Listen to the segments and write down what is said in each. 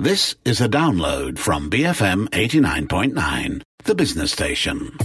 This is a download from BFM 89.9, the business station.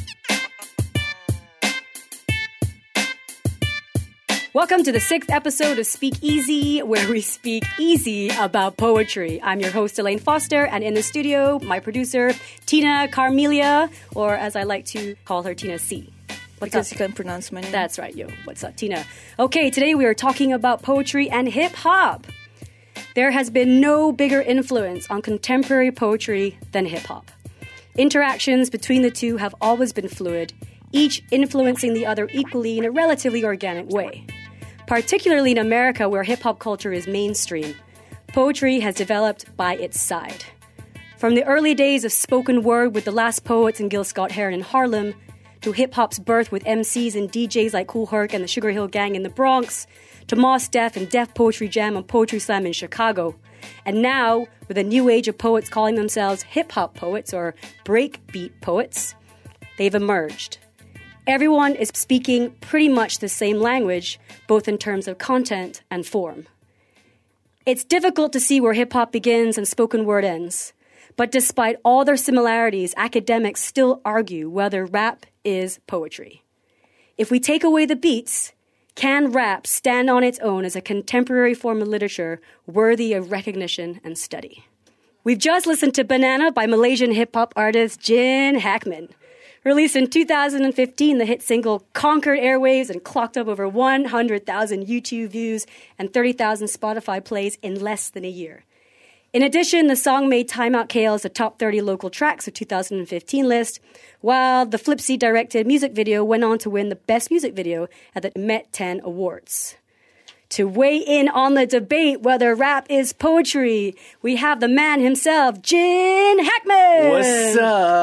Welcome to the 6th episode of Speak Easy, where we speak easy about poetry. I'm your host, Elaine Foster, and in the studio, my producer, Tina Carmelia, or as I like to call her, Tina C. What's because up? you can pronounce my name. That's right, yo. What's up, Tina? Okay, today we are talking about poetry and hip-hop. There has been no bigger influence on contemporary poetry than hip-hop. Interactions between the two have always been fluid, each influencing the other equally in a relatively organic way. Particularly in America, where hip-hop culture is mainstream, poetry has developed by its side. From the early days of spoken word with the Last Poets and Gil Scott-Heron in Harlem, to hip-hop's birth with MCs and DJs like Kool Herc and the Sugar Hill Gang in the Bronx, to Mos Def and Def Poetry Jam and Poetry Slam in Chicago, and now, with a new age of poets calling themselves hip-hop poets or breakbeat poets, they've emerged. Everyone is speaking pretty much the same language, both in terms of content and form. It's difficult to see where hip-hop begins and spoken word ends. But despite all their similarities, academics still argue whether rap is poetry. If we take away the beats, can rap stand on its own as a contemporary form of literature worthy of recognition and study? We've just listened to Banana by Malaysian hip-hop artist Jin Hackman. Released in 2015, the hit single conquered airwaves and clocked up over 100,000 YouTube views and 30,000 Spotify plays in less than a year. In addition, the song made Time Out KL's the top 30 local tracks of 2015 list, while the Flipsy-directed music video went on to win the Best Music Video at the Met 10 Awards. To weigh in on the debate whether rap is poetry, we have the man himself, Jin Hackman! What's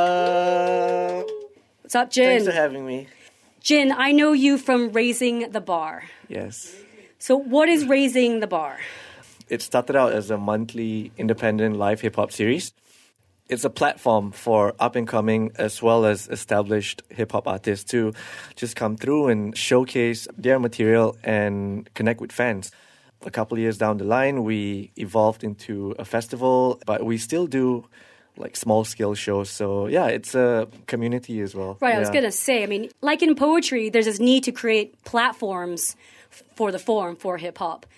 up? What's up, Jin? Thanks for having me. Jin, I know you from Raising the Bar. Yes. So what is Raising the Bar? It started out as a monthly independent live hip-hop series. It's a platform for up-and-coming as well as established hip-hop artists to just come through and showcase their material and connect with fans. A couple of years down the line, we evolved into a festival, but we still do like small-scale shows. So, yeah, it's a community as well. Right, yeah. I was going to say, I mean, like in poetry, there's this need to create platforms for the form, for hip-hop.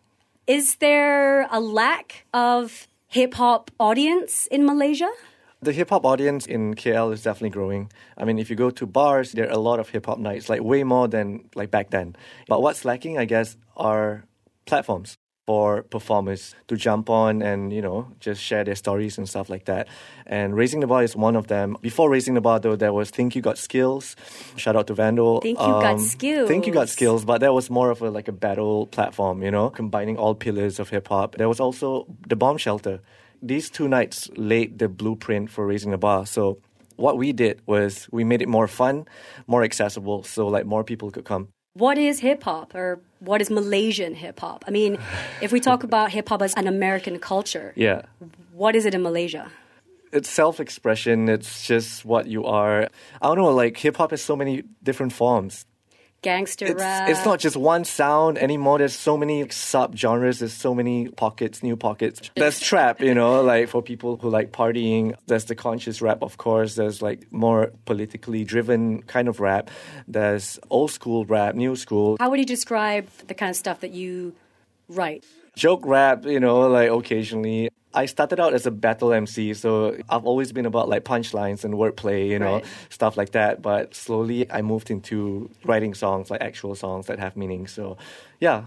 Is there a lack of hip-hop audience in Malaysia? The hip-hop audience in KL is definitely growing. I mean, if you go to bars, there are a lot of hip-hop nights, like way more than like back then. But what's lacking, I guess, are platforms for performers to jump on and, you know, just share their stories and stuff like that. And Raising the Bar is one of them. Before Raising the Bar, though, there was Think You Got Skills. Shout out to Vandal. Think You Got Skills. Think You Got Skills, but that was more of a battle platform, you know, combining all pillars of hip-hop. There was also The Bomb Shelter. These two nights laid the blueprint for Raising the Bar. So what we did was we made it more fun, more accessible, so like more people could come. What is hip-hop, or what is Malaysian hip-hop? I mean, if we talk about hip-hop as an American culture, Yeah. what is it in Malaysia? It's self-expression. It's just what you are. I don't know, like hip-hop has so many different forms. Gangster rap. It's not just one sound anymore. There's so many sub-genres. There's so many pockets, new pockets. There's trap, you know, like for people who like partying. There's the conscious rap, of course. There's like more politically driven kind of rap. There's old school rap, new school. How would you describe the kind of stuff that you write? Joke rap, you know, like occasionally. I started out as a battle MC, so I've always been about like punchlines and wordplay, you know, Right. stuff like that. But slowly I moved into writing songs, like actual songs that have meaning. So, yeah.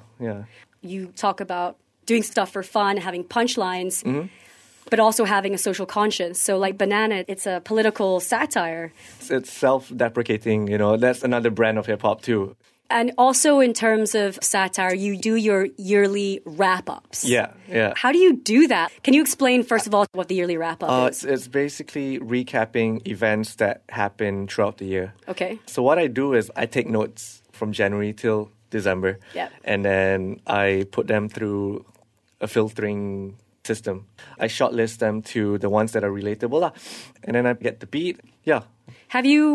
You talk about doing stuff for fun, having punchlines, Mm-hmm. but also having a social conscience. So like Banana, it's a political satire. It's self-deprecating, you know, that's another brand of hip-hop too. And also in terms of satire, you do your yearly wrap-ups. Yeah. How do you do that? Can you explain, first of all, what the yearly wrap-up is? It's basically recapping events that happen throughout the year. Okay. So what I do is I take notes from January till December. Yep. And then I put them through a filtering system. I shortlist them to the ones that are relatable. And then I get the beat. Yeah. Have you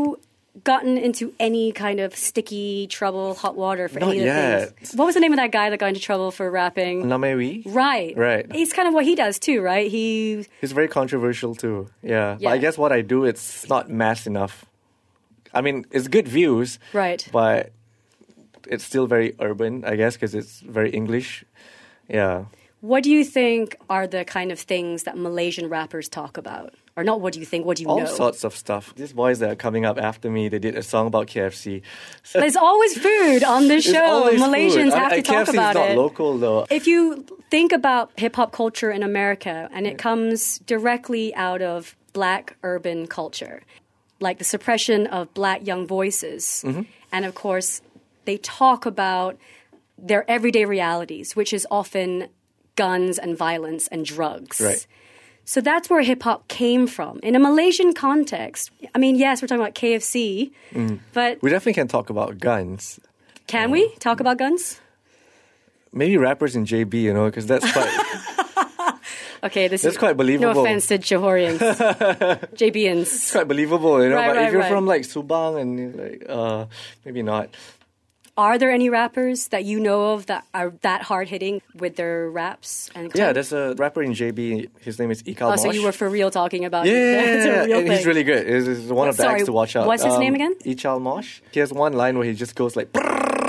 gotten into any kind of sticky trouble, hot water for Not any of the yet. things? What was the name of that guy that got into trouble for rapping? Namewi? Right. Right. It's kind of what he does too, right? He's very controversial too. Yeah. Yeah. But I guess what I do, it's not mass enough. I mean, it's good views. Right. But it's still very urban, I guess, because it's very English. Yeah. What do you think are the kind of things that Malaysian rappers talk about? Or not what do you think, what do you All know? sorts of stuff. These boys that are coming up after me, they did a song about KFC. There's always food on this There's show. always Malaysians food. have to talk KFC about is not it. local though. If you think about hip-hop culture in America, and it comes directly out of black urban culture, like the suppression of black young voices. Mm-hmm. And of course, they talk about their everyday realities, which is often guns and violence and drugs. Right. So that's where hip-hop came from. In a Malaysian context, I mean, yes, we're talking about KFC, but We definitely can talk about guns. can we talk about guns? Maybe rappers in JB, because that's quite... Okay, this That's is quite believable. No offense to Johorians, JBians. It's quite believable, Right, but right, if you're right. from like Subang and you're like, maybe not. Are there any rappers that you know of that are that hard-hitting with their raps? And Yeah, there's a rapper in JB. His name is Ikal Oh, Mosh. so you were for real talking about Yeah, it. It's a real and thing. he's really good. He's one of the Sorry, acts to watch out. what's his name again? Ichal Mosh. He has one line where he just goes like,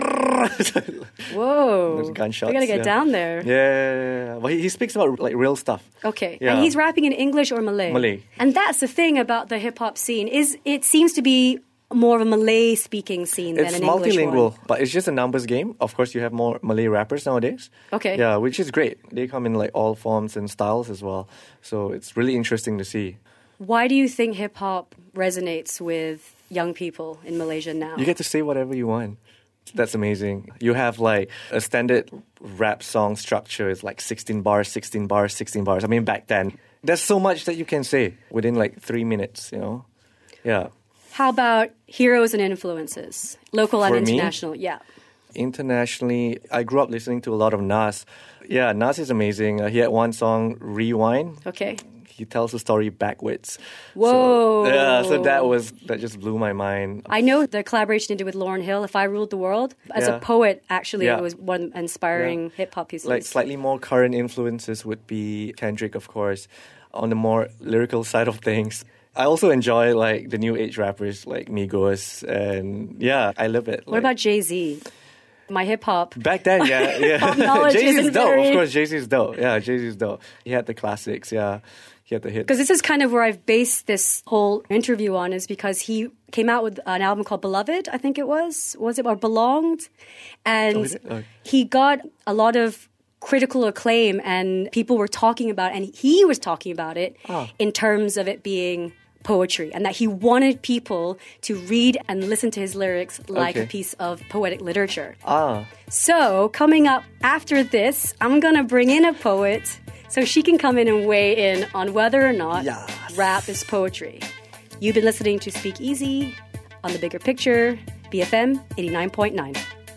Whoa. There's gunshots. We gotta get yeah. down there. Yeah, but he speaks about like real stuff. Okay. Yeah. And he's rapping in English or Malay? Malay. And that's the thing about the hip-hop scene, is it seems to be more of a Malay-speaking scene than It's an English multilingual, one. but it's just a numbers game. Of course, you have more Malay rappers nowadays. Okay. Yeah, which is great. They come in like all forms and styles as well. So it's really interesting to see. Why do you think hip-hop resonates with young people in Malaysia now? You get to say whatever you want. That's amazing. You have like a standard rap song structure. It's like 16 bars, 16 bars, 16 bars. I mean, back then, there's so much that you can say within like 3 minutes, Yeah. How about heroes and influences? Local and For me? international. Yeah. Internationally, I grew up listening to a lot of Nas. Yeah, Nas is amazing. He had one song, Rewind. Okay. He tells the story backwards. Whoa. So that just blew my mind. I know the collaboration he did with Lauryn Hill, If I Ruled the World. As a Yeah. poet, actually, Yeah. it was one inspiring hip-hop piece. Like slightly more current influences would be Kendrick, of course, on the more lyrical side of things. I also enjoy like the new age rappers like Migos, and yeah, I love it. What about Jay-Z? My hip-hop. Back then? Yeah, Hip-hop knowledge Jay-Z's isn't dope. very- Of course, Jay-Z's dope. Yeah, Jay-Z's dope. He had the classics. Yeah, he had the hits. Because this is kind of where I've based this whole interview on, is because he came out with an album called Beloved, I think it was. Was it? Or Belonged? And Oh. he got a lot of critical acclaim, and people were talking about it, and he was talking about it in terms of it being poetry, and that he wanted people to read and listen to his lyrics like a Okay. piece of poetic literature. Ah, So, coming up after this, I'm going to bring in a poet so she can come in and weigh in on whether or not Yes. rap is poetry. You've been listening to Speak Easy on The Bigger Picture, BFM 89.9.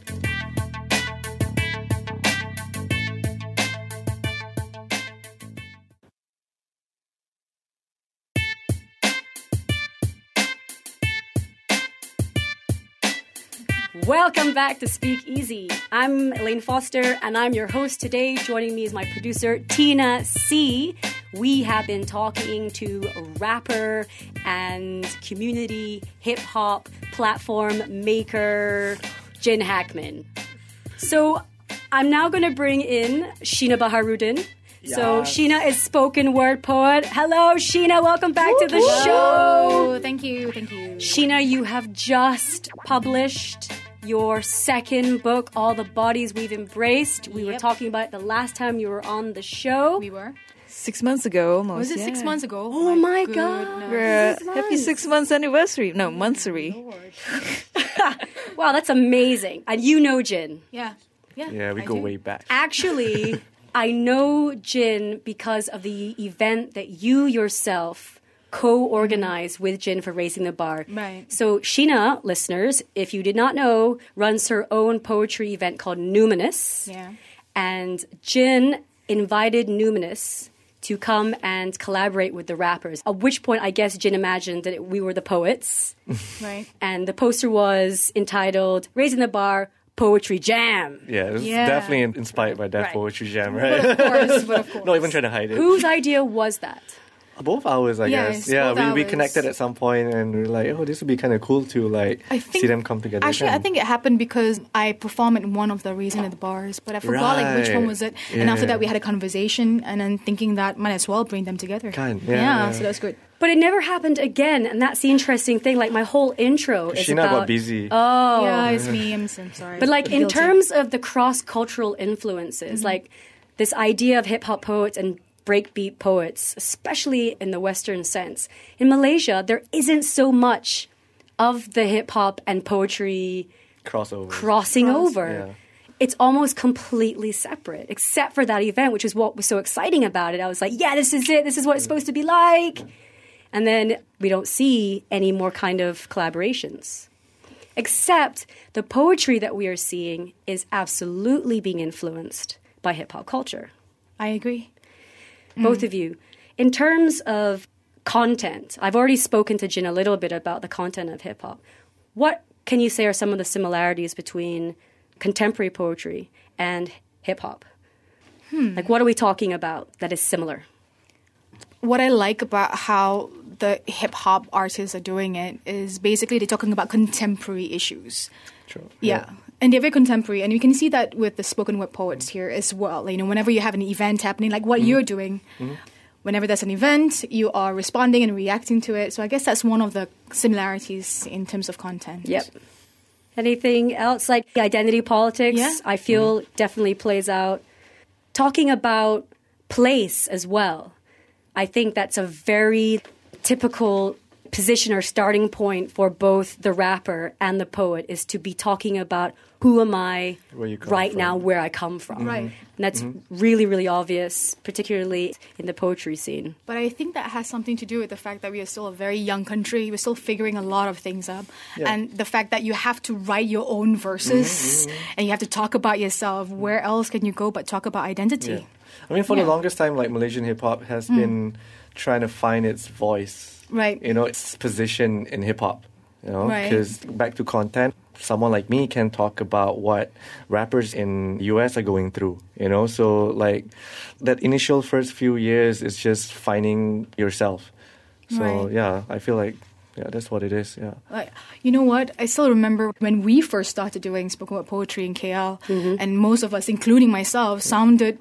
Welcome back to Speak Easy. I'm Elaine Foster, and I'm your host today. Joining me is my producer, Tina C. We have been talking to rapper and community hip-hop platform maker, Jin Hackman. So I'm now going to bring in Sheena Baharudin. So Yes. Sheena is spoken word poet. Hello, Sheena. Welcome back to the show. Oh, thank you. Sheena, you have just published your second book, All the Bodies We've Embraced. We were Yep. talking about it the last time you were on the show. We were. 6 months ago, almost. Was it 6 months ago? Oh my goodness. God. We're happy 6 months anniversary. No, monthsary. Wow, that's amazing. And you know Jin. Yeah. yeah, we I go do. way back. Actually, I know Jin because of the event that you yourself co-organized with Jin for Raising the Bar. Right. So Sheena, listeners, if you did not know, runs her own poetry event called Numinous. Yeah. And Jin invited Numinous to come and collaborate with the rappers. At which point, I guess Jin imagined that we were the poets. Right. And the poster was entitled Raising the Bar Poetry Jam. Yeah, it was Yeah. definitely inspired by that Right. Poetry Jam, But right? of course. Not even trying to hide it. Whose idea was that? Both ours, I Yeah, guess. it's Yeah, both we ours. connected at some point and we were like, oh, this would be kind of cool to I think, see them come together. Actually, again. I think it happened because I performed at one of the Raising at the Bars, but I forgot like which one Right. was it. And after that, we had a conversation, and then thinking that might as well bring them together. Yeah. So that's good. But it never happened again, and that's the interesting thing. Like, my whole intro is Sheena about... got busy. Oh. Yeah, it's me. I'm sorry. But like in Guilty. terms of the cross-cultural influences, like this idea of hip-hop poets and breakbeat poets, especially in the Western sense, in Malaysia, there isn't so much of the hip-hop and poetry Crossover. crossing over. Yeah. It's almost completely separate, except for that event, which is what was so exciting about it. I was like, yeah, this is it. This is what it's supposed to be like. And then we don't see any more kind of collaborations. Except the poetry that we are seeing is absolutely being influenced by hip-hop culture. I agree. Both of you. In terms of content, I've already spoken to Jin a little bit about the content of hip-hop. What can you say are some of the similarities between contemporary poetry and hip-hop? Like, what are we talking about that is similar? What I like about how the hip hop artists are doing it is basically they're talking about contemporary issues. True. Yeah. And they're very contemporary. And you can see that with the spoken word poets here as well. You know, whenever you have an event happening, like what you're doing, whenever there's an event, you are responding and reacting to it. So I guess that's one of the similarities in terms of content. Yep. Anything else? Like identity politics, Yeah. I feel definitely plays out. Talking about place as well. I think that's a very typical position or starting point for both the rapper and the poet is to be talking about who am I Where you come right from. now, where I come from. Right. And that's really, really obvious, particularly in the poetry scene. But I think that has something to do with the fact that we are still a very young country. We're still figuring a lot of things up. Yeah. And the fact that you have to write your own verses and you have to talk about yourself. Where else can you go but talk about identity? Yeah. I mean, for the Yeah. longest time, like Malaysian hip hop has been trying to find its voice. Right. You know, its position in hip hop. You know, Right. because back to content, someone like me can talk about what rappers in US are going through. You know, so like that initial first few years is just finding yourself. So Right. yeah, I feel like that's what it is. Yeah. Like, you know what? I still remember when we first started doing spoken word poetry in KL, and most of us, including myself, sounded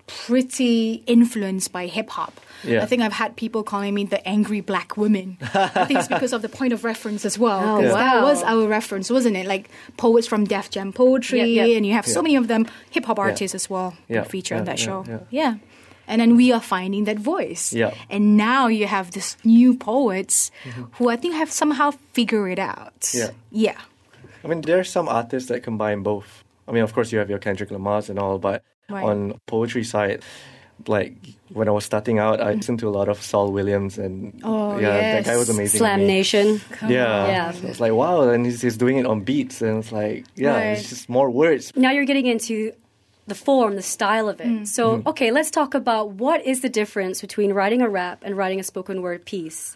pretty influenced by hip hop. Yeah. I think I've had people calling me the angry black woman. I think it's because of the point of reference as well. Oh, 'Cause wow. that was our reference, wasn't it? Like poets from Def Jam Poetry, Yep, yep. and you have so Yeah. many of them, hip hop artists as well, Yeah, that feature on yeah, that yeah, show. yeah. Yeah. And then we are finding that voice. Yeah. And now you have this new poets who I think have somehow figured it out. Yeah. Yeah. I mean, there are some artists that combine both. I mean, of course, you have your Kendrick Lamars and all, but Right. on poetry side, like when I was starting out, I listened to a lot of Saul Williams, and Oh, that guy yes. was amazing. to Slam me. Nation. Yeah, Yeah. So it's like wow, and he's doing it on beats, and it's like Right. it's just more words. Now you're getting into the form, the style of it. So, okay, let's talk about what is the difference between writing a rap and writing a spoken word piece.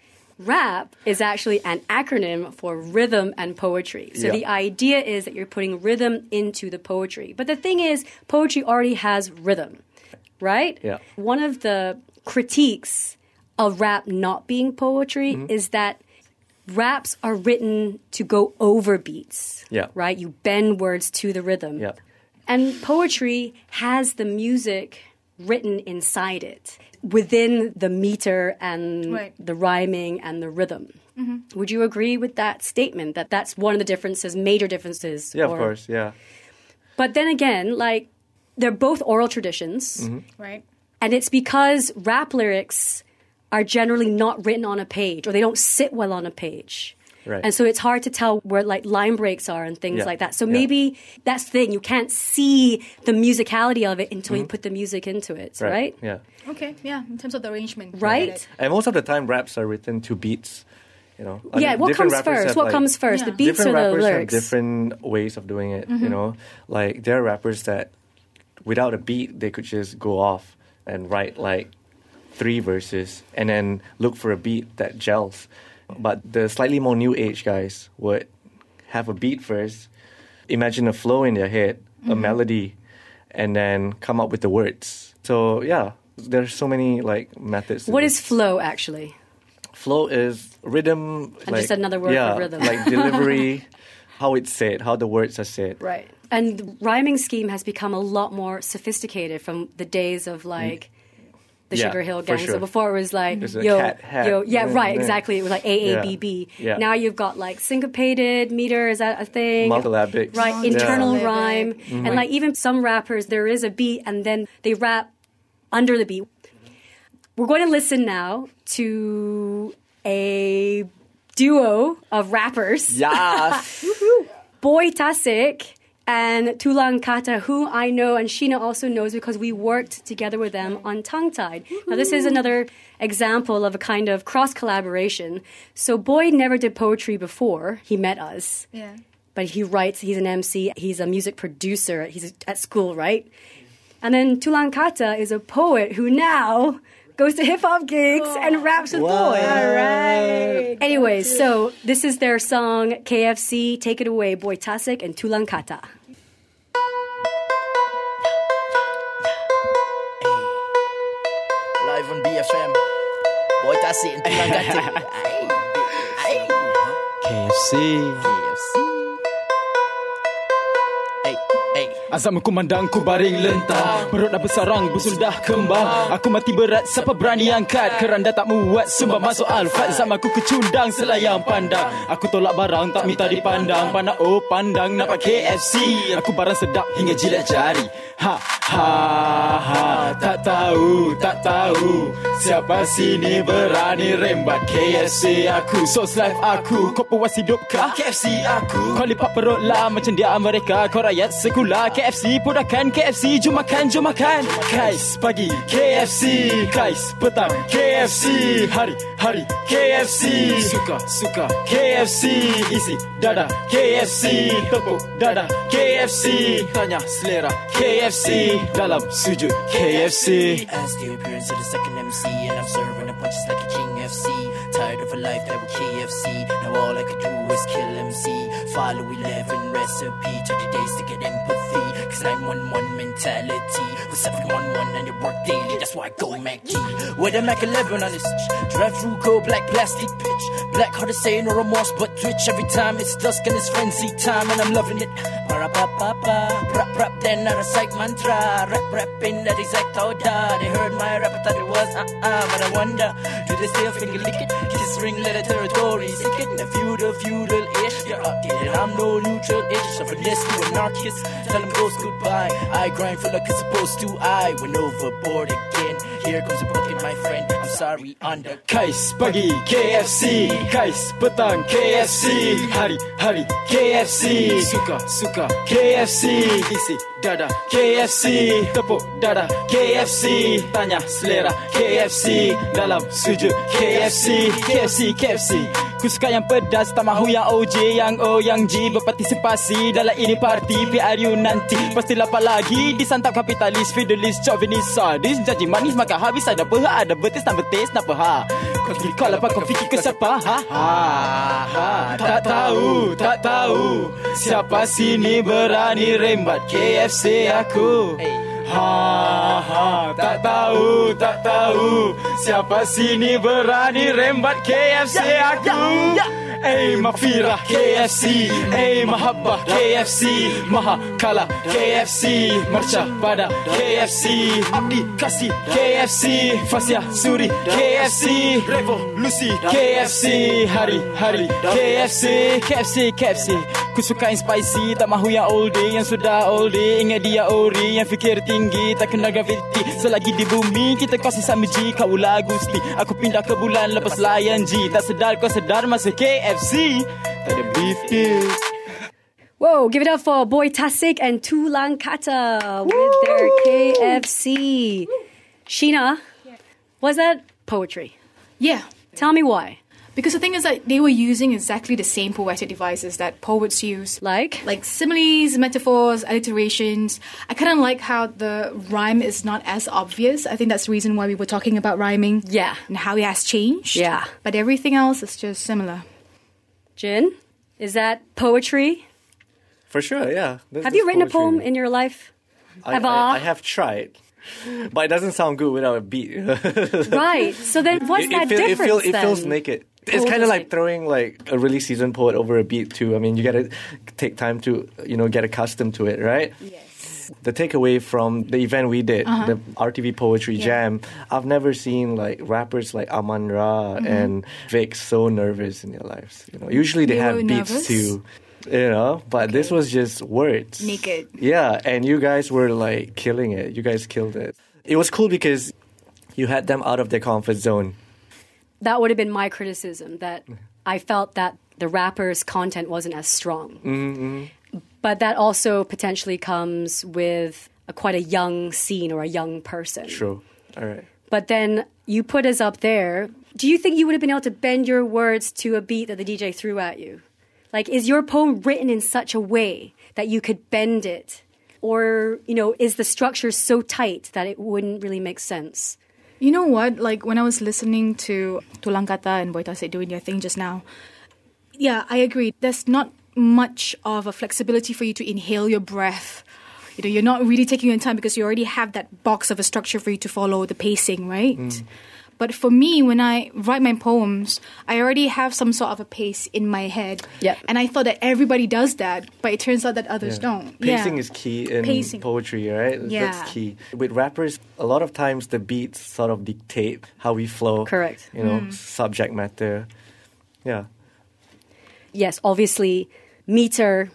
Rap is actually an acronym for rhythm and poetry. So Yeah. the idea is that you're putting rhythm into the poetry. But the thing is, poetry already has rhythm, right? Yeah. One of the critiques of rap not being poetry is that raps are written to go over beats. Yeah. Right? You bend words to the rhythm. Yeah, And poetry has the music written inside it, within the meter and Right. the rhyming and the rhythm. Would you agree with that statement, that that's one of the differences, major differences? yeah, of or- course, yeah, But then again, like, they're both oral traditions, Right. and it's because rap lyrics are generally not written on a page, or they don't sit well on a page. Right. And so it's hard to tell where like line breaks are and things Yeah. like that. So Yeah. maybe that's the thing. You can't see the musicality of it until you put the music into it, right? Yeah, Okay. Yeah. In terms of the arrangement. I Right? get it. and most of the time, raps are written to beats. You know, I Yeah, mean, what different comes rappers first? have, What like, comes first? Yeah. The beats or different the rappers lyrics? have different ways of doing it. You know, like there are rappers that without a beat they could just go off and write like 3 verses and then look for a beat that gels. But the slightly more new age guys would have a beat first, imagine a flow in their head, a melody, and then come up with the words. So yeah, there's so many like methods. What is flow actually? Flow is rhythm. And just another word for rhythm. Like delivery, how it's said, how the words are said. Right. And the rhyming scheme has become a lot more sophisticated from the days of like the Yeah, Sugar Hill for Gang. sure. So before it was like, There's a yo, cat, hat, yo, yeah, right, yeah. exactly. It was like AABB. Yeah. Now you've got like syncopated meter, is that a thing? Multisyllabics. Right, Yeah. internal Multisyllabic. rhyme. And like even some rappers, there is a beat and then they rap under the beat. We're going to listen now to a duo of rappers. Yes. Boy Tasik and Tulang Kata, who I know and Sheena also knows because we worked together with them on Tongue Tied. Now, this is another example of a kind of cross collaboration. So, Boy never did poetry before he met us, Yeah. but he writes, he's an MC, he's a music producer, he's at school, right? And then Tulang Kata is a poet who now goes to hip-hop gigs and raps with Boy. All right. Anyways, so this is their song, KFC, Take It Away, Boy Tasik and Tulang Kata. Live on BFM. Boy Tasik and Tulang Kata. KFC. Azam kumandang ku baring lentah, perut dah bersarang busul dah kembang. Aku mati berat siapa berani angkat, keranda tak muat sumbang masuk alfat. Zamanku kecundang selayang pandang, aku tolak barang tak minta dipandang. Pandang oh pandang nampak KFC, aku barang sedap hingga jilat jari. Ha ha ha, tak tahu siapa sini berani rembat KFC aku. Sos life aku, kau puas hidupkah KFC aku? Kau lipat perut lah macam dia mereka, kau rakyat sekular. KFC podakan, KFC jom makan. Kais pagi KFC, kais petang KFC, hari KFC, suka KFC, isi dada KFC, tepuk dada KFC, tanya selera KFC, dalam sujud KFC. As the appearance of the second MC, and I'm serving the punches like a king FC. Tired of a life that was KFC, now all I could do is kill MC. Follow 11 recipe, 30 days to get empathy, cause 911 mentality, with 711 and your work daily, that's why I go Mackie. With a Mac 11 on this drive through cold black plastic pitch, black hard to say, no remorse but twitch. Every time it's dusk and it's frenzy time, and I'm loving it. Rap, then not a psych mantra. Rapping that exact order. They heard my rap, I thought it was but I wonder, do they still finger lick it? Kiss ring letter territory, sick it. The feudal-ish. You're outdated, I'm no neutral-ish. So from this to anarchist, tell them ghost goodbye. I grind for like it's supposed to. I went overboard again. Here comes a bucket, my friend. I'm sorry, under. Kais pagi KFC, kais petang KFC, hari KFC, suka KFC, isi dada KFC, tepuk dada KFC, tanya selera KFC, dalam sujud KFC. Ku suka yang pedas, tak mahu yang OJ, yang O, yang G berpartisipasi dalam ini parti. PRU nanti pasti lapar lagi, disantap kapitalis, feudalist, chauvinist, sadis, janji manis makan habis. Ada apa? Ada betis tak betis, kenapa ha? Kau fikir kau lapar, kau fikir ke siapa? Tak tahu siapa sini berani rembat KFC aku. Tak tahu siapa sini berani rembat KFC aku. Mafirah KFC, mahabbah KFC, maha kalah KFC, mercah pada KFC, abdi kasih KFC, Fasya Suri KFC, revolusi KFC, hari KFC. Ku suka yang spicy, tak mahu yang oldie, yang sudah oldie. Ingat dia ori, yang fikir tinggi, tak kena gravity. Selagi di bumi, kita kau sisa meji. Kau Gusti, aku pindah ke bulan lepas layan G. Tak sedar kau sedar masa KFC tak ada beef deal. Whoa, give it up for Boy Tasik and Tulang Kata with their KFC. Sheena, was that poetry? Yeah. Tell me why. Because the thing is that they were using exactly the same poetic devices that poets use. Like Similes, metaphors, alliterations. I kind of like how the rhyme is not as obvious. I think that's the reason why we were talking about rhyming. Yeah. And how it has changed. Yeah. But everything else is just similar. Jin, is that poetry? For sure, yeah. Have you written a poem in your life? I have tried. But it doesn't sound good without a beat. Right. So then what's that difference It then? feels naked. It's kind of like throwing like a really seasoned poet over a beat too. I mean, you got to take time to, get accustomed to it, right? Yes. The takeaway from the event we did, the RTV Poetry Jam, I've never seen like rappers like Aman Ra and Vic so nervous in their lives. Usually they have were beats nervous? too. But this was just words. Naked. Yeah, and you guys were like killing it. You guys killed it. It was cool because you had them out of their comfort zone. That would have been my criticism, that I felt that the rapper's content wasn't as strong. Mm-hmm. But that also potentially comes with quite a young scene or a young person. True. All right. But then you put us up there. Do you think you would have been able to bend your words to a beat that the DJ threw at you? Like, is your poem written in such a way that you could bend it? Or, is the structure so tight that it wouldn't really make sense? You know what? Like, when I was listening to Tulang Kata and Boy Tasik doing their thing just now, yeah, I agree. There's not much of a flexibility for you to inhale your breath. You're not really taking your time because you already have that box of a structure for you to follow the pacing, right? But for me, when I write my poems, I already have some sort of a pace in my head. Yeah. And I thought that everybody does that, but it turns out that others don't. Pacing is key in poetry, right? Yeah. That's key. With rappers, a lot of times the beats sort of dictate how we flow. Correct. Subject matter. Yeah. Yes, obviously, meter,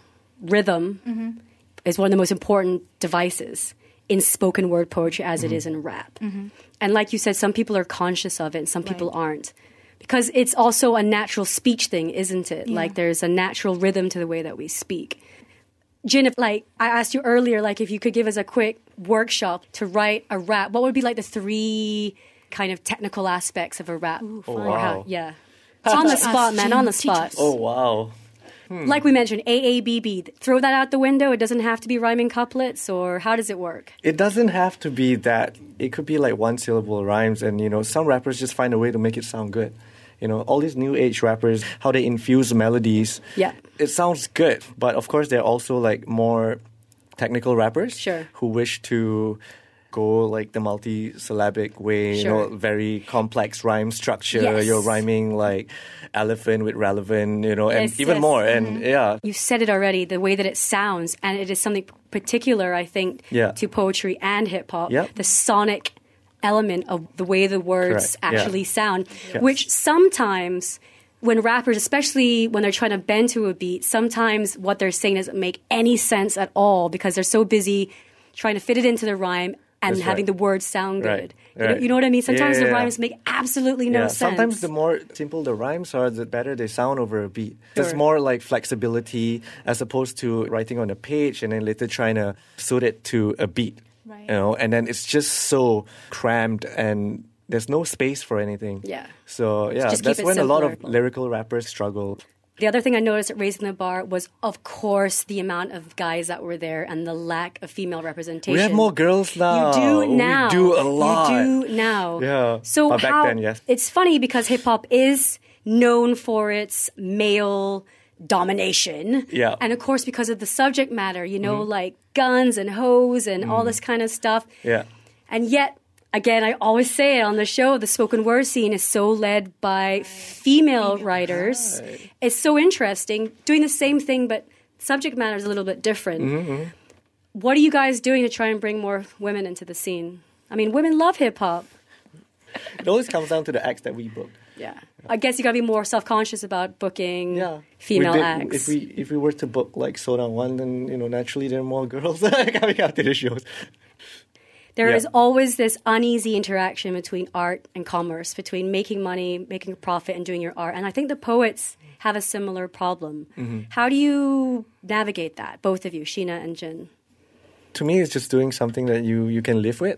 rhythm is one of the most important devices in spoken word poetry as it is in rap. And like you said, some people are conscious of it and some people aren't. Because it's also a natural speech thing, isn't it? Yeah. Like there's a natural rhythm to the way that we speak. Jin, if, I asked you earlier, if you could give us a quick workshop to write a rap, what would be the 3 kind of technical aspects of a rap? Ooh, Oh, wow. Yeah. It's on the spot, man, on the spot. Oh, wow. Like we mentioned, AABB. Throw that out the window. It doesn't have to be rhyming couplets, or how does it work? It doesn't have to be that. It could be like one-syllable rhymes, and, some rappers just find a way to make it sound good. All these new age rappers, how they infuse melodies. Yeah. It sounds good, but of course there are also more technical rappers who wish to go the multi-syllabic way, very complex rhyme structure. Yes. You're rhyming elephant with relevant, and Yes, even yes. more. And You said it already, the way that it sounds, and it is something particular, I think, to poetry and hip hop. Yep. The sonic element of the way the words Correct. Yeah. actually sound, Yes. which sometimes when rappers, especially when they're trying to bend to a beat, sometimes what they're saying doesn't make any sense at all because they're so busy trying to fit it into the rhyme and That's having right. the words sound Right. good. Right. You know what I mean? Sometimes Yeah. the rhymes make absolutely no sense. Sometimes the more simple the rhymes are, the better they sound over a beat. Sure. There's more flexibility as opposed to writing on a page and then later trying to suit it to a beat. Right. And then it's just so crammed and there's no space for anything. Yeah. So Just keep that's it when a lot of simpler. lyrical rappers struggle. The other thing I noticed at Raising the Bar was, of course, the amount of guys that were there and the lack of female representation. We have more girls now. You do now. We do a lot. You do now. Yeah. So But back then, yes. It's funny because hip hop is known for its male domination. Yeah. And of course, because of the subject matter, like guns and hoes and all this kind of stuff. Yeah. And yet, again, I always say it on the show, the spoken word scene is so led by female writers. Right. It's so interesting, doing the same thing, but subject matter is a little bit different. Mm-hmm. What are you guys doing to try and bring more women into the scene? I mean, women love hip-hop. It always comes down to the acts that we book. Yeah. I guess you got to be more self-conscious about booking female We did- acts. If we were to book Soda One, then naturally there are more girls coming out to the shows. There Yeah. is always this uneasy interaction between art and commerce, between making money, making a profit, and doing your art. And I think the poets have a similar problem. Mm-hmm. How do you navigate that, both of you, Sheena and Jin? To me, it's just doing something that you can live with.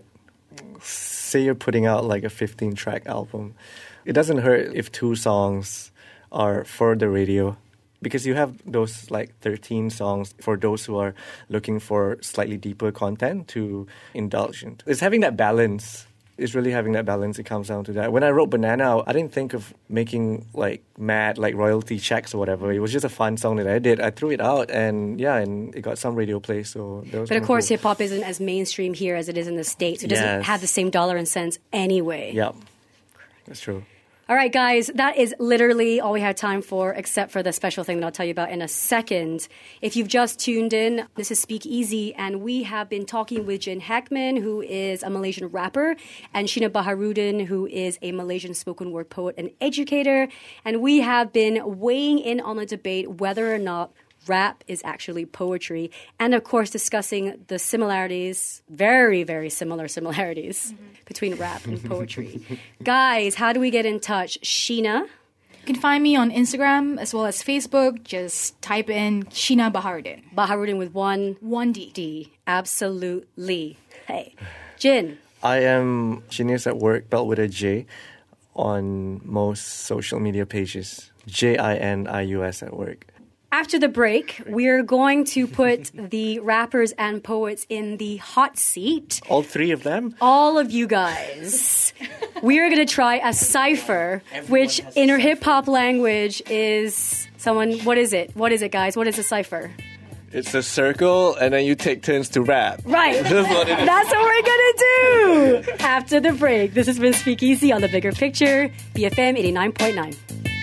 say you're putting out like a 15-track album, it doesn't hurt if 2 songs are for the radio, because you have those like 13 songs for those who are looking for slightly deeper content to indulge in. It's having that balance. It's really having that balance. It comes down to that. When I wrote Banana, I didn't think of making like mad like royalty checks or whatever. It was just a fun song that I did. I threw it out and it got some radio play. So that was But of course, cool. hip hop isn't as mainstream here as it is in the States. It doesn't have the same dollar and cents anyway. Yeah, that's true. All right, guys, that is literally all we had time for, except for the special thing that I'll tell you about in a second. If you've just tuned in, this is Speak Easy, and we have been talking with Jin Hackman, who is a Malaysian rapper, and Sheena Baharudin, who is a Malaysian spoken word poet and educator. And we have been weighing in on the debate whether or not rap is actually poetry, and of course discussing the similarities, very, very similar similarities between rap and poetry. Guys, how do we get in touch? Sheena? You can find me on Instagram as well as Facebook. Just type in Sheena Baharudin. Baharudin with one D. D. Absolutely. Hey. Jin? I am Genius at Work, spelled with a J, on most social media pages. JINIUS at Work. After the break, we're going to put the rappers and poets in the hot seat. All 3 of them? All of you guys. We're going to try a cipher, which in our hip-hop language is someone... What is it? What is it, guys? What is a cipher? It's a circle, and then you take turns to rap. Right. That's what it is. That's what we're going to do after the break. This has been Speak Easy on The Bigger Picture, BFM 89.9.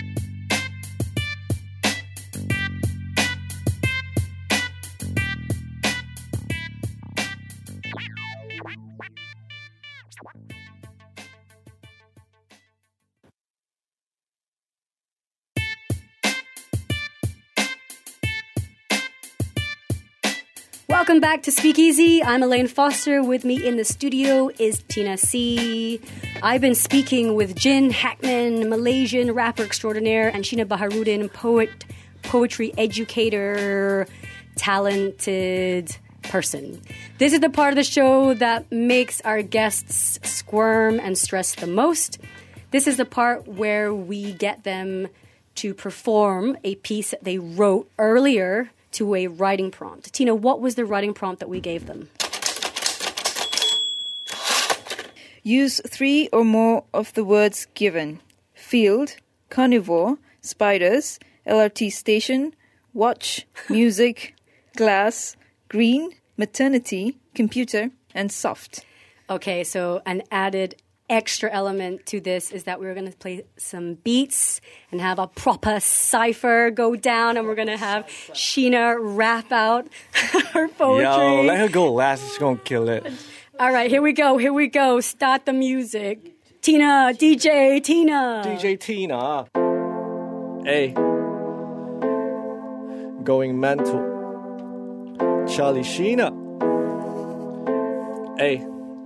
Welcome back to Speak Easy. I'm Elaine Foster. With me in the studio is Tina C. I've been speaking with Jin Hackman, Malaysian rapper extraordinaire, and Sheena Baharudin, poetry educator, talented person. This is the part of the show that makes our guests squirm and stress the most. This is the part where we get them to perform a piece that they wrote earlier to a writing prompt. Tina, what was the writing prompt that we gave them? Use 3 or more of the words given. Field, carnivore, spiders, LRT station, watch, music, glass, green, maternity, computer, and soft. Okay, so an added extra element to this is that we're going to play some beats and have a proper cipher go down, and we're going to have Sheena rap out her poetry. Yo, let her go last. She's going to kill it. All right, here we go. Start the music. Tina, DJ Tina. DJ Tina. Hey. Going mental. Charlie Sheena. Hey.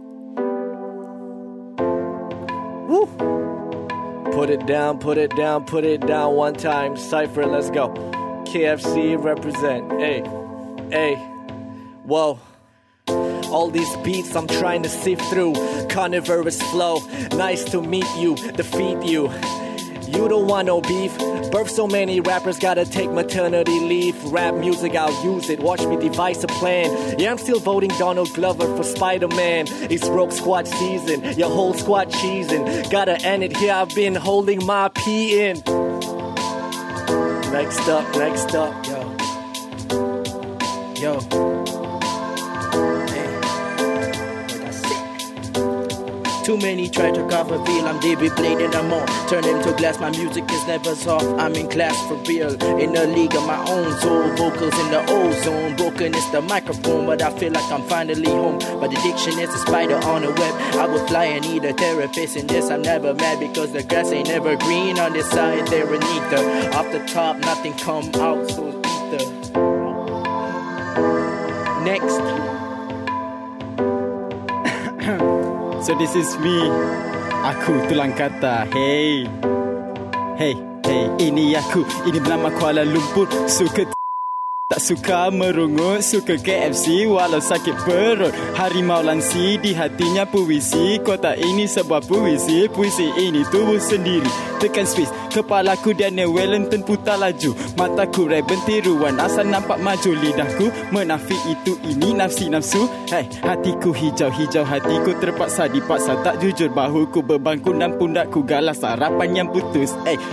Woo. Put it down one time. Cypher, let's go. KFC represent. Hey. Whoa. All these beats I'm trying to sift through. Carnivorous flow. Nice to meet you, defeat you. You don't want no beef. Birth so many rappers, gotta take maternity leave. Rap music, I'll use it. Watch me devise a plan. Yeah, I'm still voting Donald Glover for Spider-Man. It's Rogue Squad season. Your whole squad cheesing. Gotta end it here. I've been holding my pee in. Next up. Yo. Too many try to cover feel I'm David Blade and I'm on. Turn into glass, my music is never soft. I'm in class for real, in a league of my own. Soul vocals in the ozone. Broken is the microphone, but I feel like I'm finally home. But addiction is a spider on the web. I would fly and need a therapist in this. I'm never mad because the grass ain't never green. On this side there a neither. Off the top nothing come out, so ether. Next. So this is me. Aku tulang kata. Hey. Ini aku. Ini bernama Kuala Lumpur. Suka Tak suka merungut, suka KFC walau sakit perut. Harimau lansi di hatinya puisi. Kota ini sebuah puisi, puisi ini tubuh sendiri. Tekan Swiss, kepalaku Daniel Wellington putar laju. Mataku Ray-Ban tiruan, asal nampak maju. Lidahku menafik itu ini nafsi-nafsu. Hey, hatiku hijau-hijau, hatiku terpaksa dipaksa. Tak jujur bahuku berbangku dan pundakku galas harapan yang putus.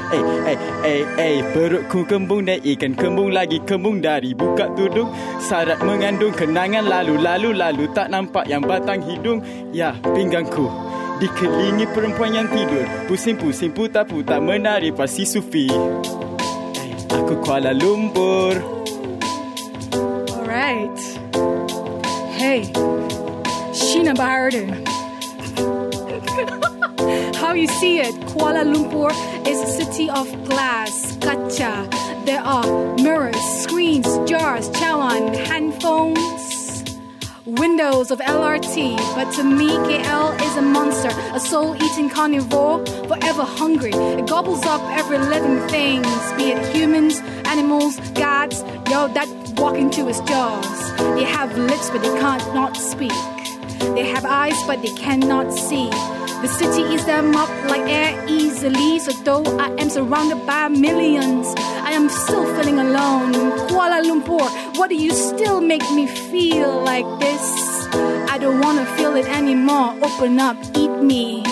Perutku kembung dan ikan kembung lagi kembung dari buka tudung. Syarat mengandung kenangan lalu tak nampak yang batang hidung. Ya, pinggangku dikelilingi perempuan yang tidur, pusing-pusing putar-putar menari pasti sufi. Aku Kuala Lumpur. Alright. Hey, Sheena Baharudin. How you see it, Kuala Lumpur is a city of glass, kaca. There are mirrors, screens, jars, chawan, handphones, windows of LRT. But to me, KL is a monster, a soul-eating carnivore, forever hungry. It gobbles up every living thing, be it humans, animals, gods, that walk into its jaws. They have lips, but they can't not speak. They have eyes, but they cannot see. The city eats them up like air easily. So though I am surrounded by millions, I am still feeling alone. Kuala Lumpur, why do you still make me feel like this? I don't want to feel it anymore. Open up, eat me.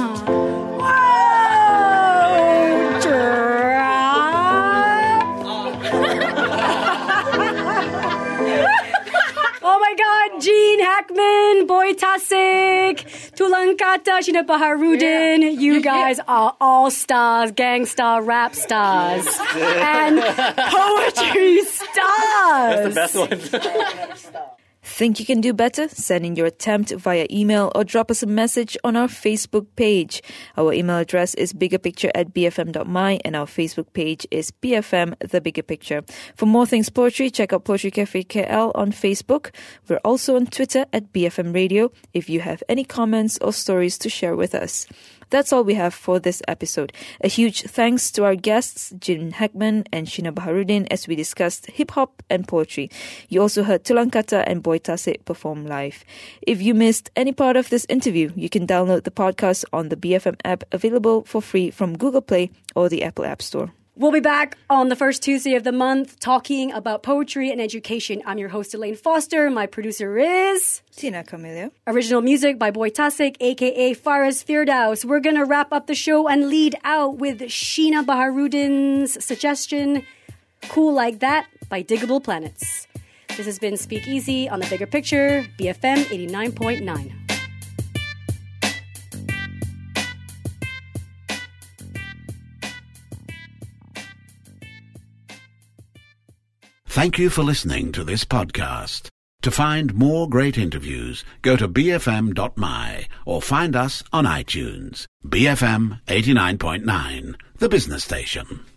Oh my God, Gene Hackman, Boy Tasik, Tulang Kata, Sheena Baharudin. You guys are all stars, gangsta rap stars, and poetry stars. That's the best one. Think you can do better? Send in your attempt via email or drop us a message on our Facebook page. Our email address is biggerpicture@bfm.my and our Facebook page is BFM The Bigger Picture. For more things poetry, check out Poetry Cafe KL on Facebook. We're also on Twitter at BFM Radio if you have any comments or stories to share with us. That's all we have for this episode. A huge thanks to our guests, Gene Hackman and Sheena Baharudin, as we discussed hip-hop and poetry. You also heard Tulang Kata and Boy Tasik perform live. If you missed any part of this interview, you can download the podcast on the BFM app, available for free from Google Play or the Apple App Store. We'll be back on the first Tuesday of the month talking about poetry and education. I'm your host, Elaine Foster. My producer is Tina Camilio. Original music by Boy Tasik, a.k.a. Faraz Firdaus. We're going to wrap up the show and lead out with Sheena Baharudin's suggestion, Cool Like That by Diggable Planets. This has been Speak Easy on The Bigger Picture, BFM 89.9. Thank you for listening to this podcast. To find more great interviews, go to bfm.my or find us on iTunes. BFM 89.9, the business station.